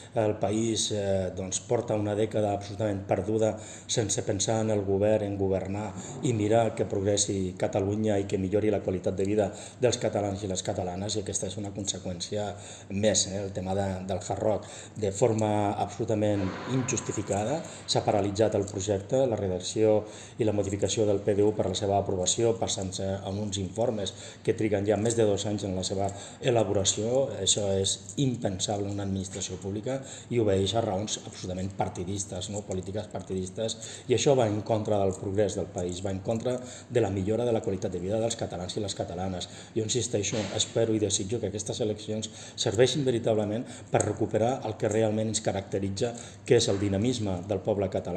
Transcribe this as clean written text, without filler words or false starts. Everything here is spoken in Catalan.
el país porta una dècada absolutament perduda sense pensar en el govern, en governar i mirar que progressi Catalunya i que millori la qualitat de vida dels catalans i les catalanes, i aquesta és una conseqüència més. El tema del Hard Rock, de forma absolutament injustificada, s'ha paralitzat el projecte, la redacció i la modificació del PDU per la seva aprovació, passant-se a uns informes que triguen ja més de 2 anys en la seva elaboració. Això és impensable en una administració pública i obeeix a raons absolutament partidistes, polítiques partidistes, i això va en contra del progrés del país, va en contra de la millora de la qualitat de vida dels catalans i les catalanes. Jo insisteixo, espero i desitjo que aquestes eleccions serveixin veritablement per recuperar el que realment ens caracteritza, que és el dinamisme del poble català,